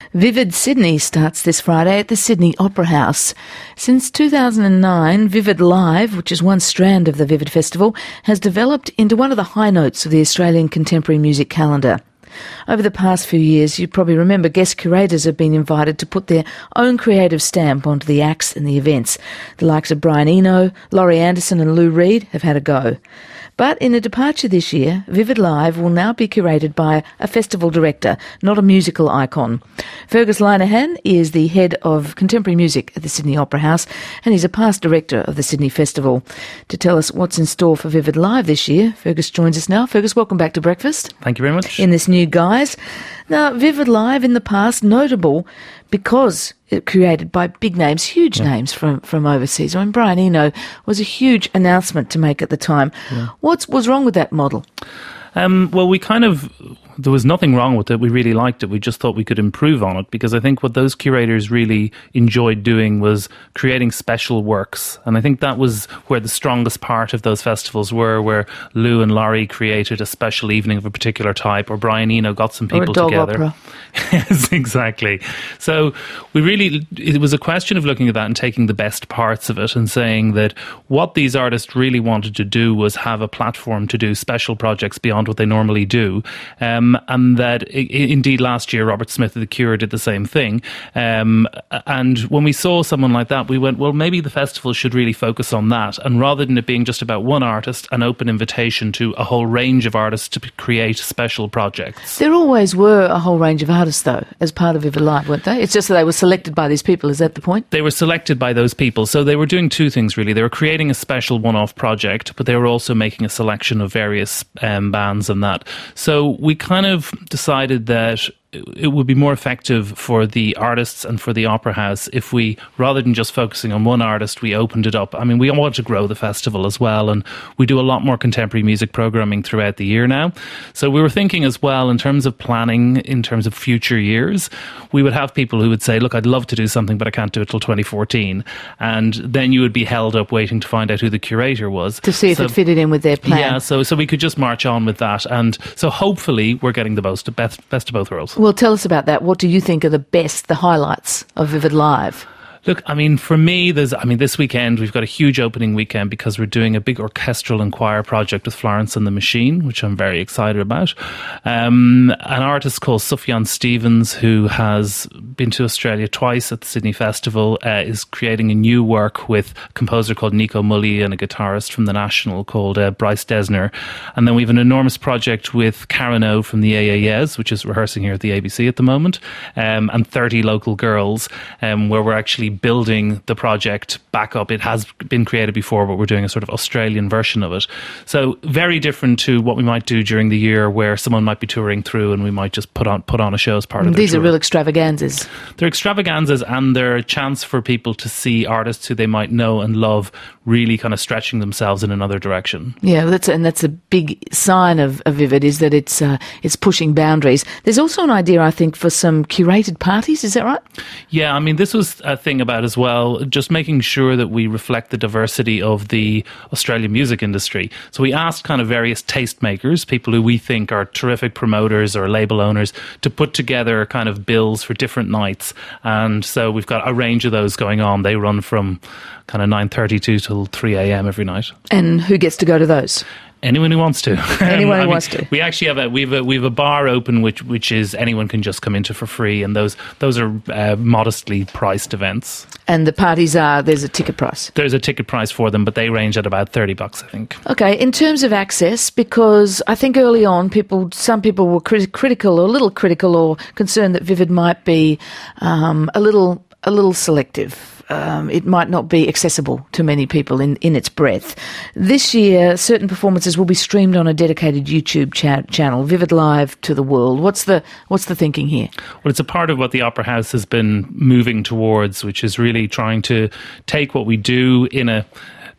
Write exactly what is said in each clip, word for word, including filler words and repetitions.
Vivid Sydney starts this Friday at the Sydney Opera House. Since two thousand nine, Vivid Live, which is one strand of the Vivid Festival, has developed into one of the high notes of the Australian contemporary music calendar. Over the past few years, you probably remember guest curators have been invited to put their own creative stamp onto the acts and the events. The likes of Brian Eno, Laurie Anderson and Lou Reed have had a go. But in a departure this year, Vivid Live will now be curated by a festival director, not a musical icon. Fergus Linehan is the head of contemporary music at the Sydney Opera House, and he's a past director of the Sydney Festival. To tell us what's in store for Vivid Live this year, Fergus joins us now. Fergus, welcome back to breakfast. Thank you very much. In this new guise. Now, Vivid Live in the past, notable because it created by big names, huge yeah. names from, from overseas. I mean, Brian Eno was a huge announcement to make at the time. Yeah. What was wrong with that model? Um, well, we kind of, there was nothing wrong with it. We really liked it. We just thought we could improve on it, because I think what those curators really enjoyed doing was creating special works. And I think that was where the strongest part of those festivals were, where Lou and Laurie created a special evening of a particular type, or Brian Eno got some people or a dog together. Opera. Yes, exactly. So we really, it was a question of looking at that and taking the best parts of it and saying that what these artists really wanted to do was have a platform to do special projects beyond what they normally do. Um, and that I- indeed last year Robert Smith of The Cure did the same thing. Um, and when we saw someone like that, we went, well, maybe the festival should really focus on that. And rather than it being just about one artist, an open invitation to a whole range of artists to p- create special projects. There always were a whole range of artists, though, as part of Vivid Live, weren't they? It's just that they were selected by these people. Is that the point? They were selected by those people. So they were doing two things, really. They were creating a special one-off project, but they were also making a selection of various um, bands and that. So we kind of decided that it would be more effective for the artists and for the Opera House if we, rather than just focusing on one artist, we opened it up. I mean, we want to grow the festival as well, and we do a lot more contemporary music programming throughout the year now. So we were thinking as well, in terms of planning, in terms of future years, we would have people who would say, look, I'd love to do something, but I can't do it till twenty fourteen. And then you would be held up waiting to find out who the curator was. To see if so, it fitted in with their plan. Yeah, so so we could just march on with that. And so hopefully we're getting the most, best, best of both worlds. Well, tell us about that. What do you think are the best, the highlights of Vivid Live? Look, I mean, for me, there's, I mean, this weekend, we've got a huge opening weekend because we're doing a big orchestral and choir project with Florence and the Machine, which I'm very excited about. Um, an artist called Sufjan Stevens, who has been to Australia twice at the Sydney Festival, uh, is creating a new work with a composer called Nico Mully and a guitarist from the National called uh, Bryce Desner. And then we have an enormous project with Karen O from the A A Yes, which is rehearsing here at the A B C at the moment, um, and thirty local girls, um, where we're actually building the project back up. It has been created before, but we're doing a sort of Australian version of it. So very different to what we might do during the year, where someone might be touring through and we might just put on put on a show as part of their These tour. are real extravaganzas. They're extravaganzas, and they're a chance for people to see artists who they might know and love really kind of stretching themselves in another direction. Yeah, that's and that's a big sign of, of Vivid, is that it's uh, it's pushing boundaries. There's also an idea, I think, for some curated parties. Is that right? Yeah, I mean, this was a thing about as well, just making sure that we reflect the diversity of the Australian music industry. So we asked kind of various tastemakers, people who we think are terrific promoters or label owners, to put together kind of bills for different nights. And so we've got a range of those going on. They run from kind of nine thirty-two till three a.m. every night. And who gets to go to those? Anyone who wants to. Anyone who um, wants to. We actually have a we've a we've a bar open which which is anyone can just come into for free, and those those are uh, modestly priced events. And the parties are, there's a ticket price. There's a ticket price for them, but they range at about thirty bucks, I think. Okay, in terms of access, because I think early on people, some people were crit- critical or a little critical or concerned that Vivid might be um, a little a little selective. Um, it might not be accessible to many people in, in its breadth. This year, certain performances will be streamed on a dedicated YouTube cha- channel, Vivid Live to the World. What's the what's the thinking here? Well, it's a part of what the Opera House has been moving towards, which is really trying to take what we do in a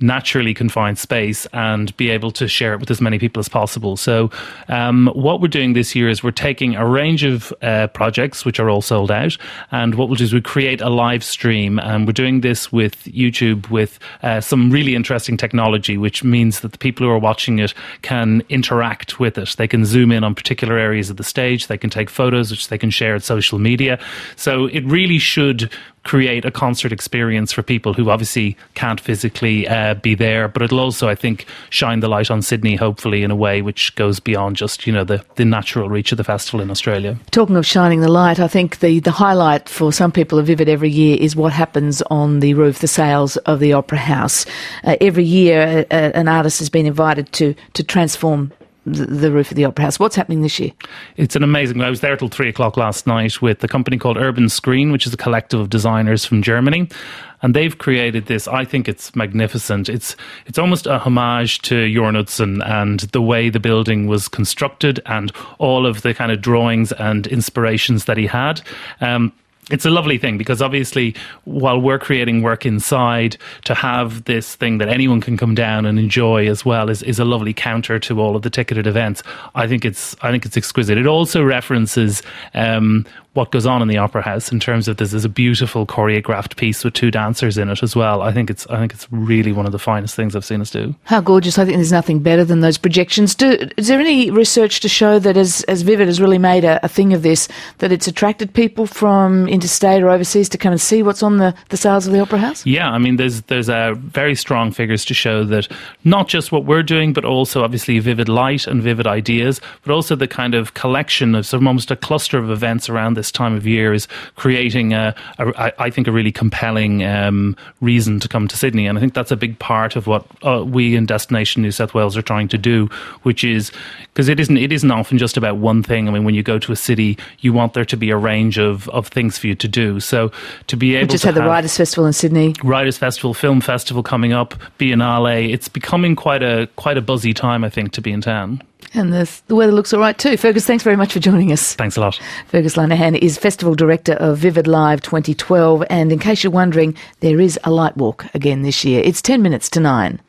naturally confined space and be able to share it with as many people as possible. So um, what we're doing this year is we're taking a range of uh, projects which are all sold out, and what we'll do is we create a live stream, and we're doing this with YouTube with uh, some really interesting technology, which means that the people who are watching it can interact with it. They can zoom in on particular areas of the stage, they can take photos which they can share at social media. So it really should create a concert experience for people who obviously can't physically uh, be there, but it'll also, I think, shine the light on Sydney, hopefully, in a way which goes beyond just, you know, the, the natural reach of the festival in Australia. Talking of shining the light, I think the, the highlight for some people of Vivid every year is what happens on the roof, the sales of the Opera House. Uh, every year, uh, an artist has been invited to, to transform the roof of the Opera House. What's happening this year? It's an amazing... I was there till three o'clock last night with a company called Urban Screen, which is a collective of designers from Germany. And they've created this. I think it's magnificent. It's it's almost a homage to Jorn Utzon and the way the building was constructed and all of the kind of drawings and inspirations that he had. Um, It's a lovely thing because obviously while we're creating work inside, to have this thing that anyone can come down and enjoy as well is, is a lovely counter to all of the ticketed events. I think it's I think it's exquisite. It also references um, what goes on in the Opera House in terms of this is a beautiful choreographed piece with two dancers in it as well. I think it's I think it's really one of the finest things I've seen us do. How gorgeous. I think there's nothing better than those projections. Do, is there any research to show that as, as Vivid has really made a, a thing of this, that it's attracted people from interstate or overseas to come and see what's on the, the sales of the Opera House? Yeah, I mean, there's there's uh, very strong figures to show that not just what we're doing, but also obviously Vivid Light and Vivid Ideas, but also the kind of collection of some almost a cluster of events around this time of year is creating, a, a, I think, a really compelling um, reason to come to Sydney. And I think that's a big part of what uh, we in Destination New South Wales are trying to do, which is, because it isn't, it isn't often just about one thing. I mean, when you go to a city, you want there to be a range of, of things for you to do. So to be able we just to had the Writers' Festival in Sydney. Writers' Festival, Film Festival coming up, Biennale. It's becoming quite a quite a buzzy time, I think, to be in town. And the, the weather looks all right too. Fergus, thanks very much for joining us. Thanks a lot. Fergus Lanahan is Festival Director of Vivid Live twenty twelve. And in case you're wondering, there is a light walk again this year. It's ten minutes to nine.